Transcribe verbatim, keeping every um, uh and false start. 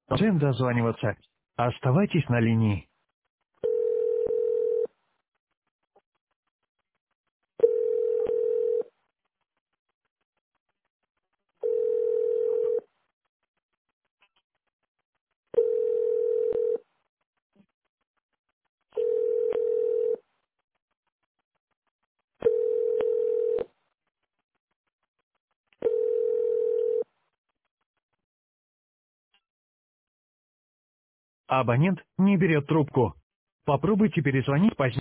Зачем дозваниваться? Оставайтесь на линии. Абонент не берет трубку. Попробуйте перезвонить позднее.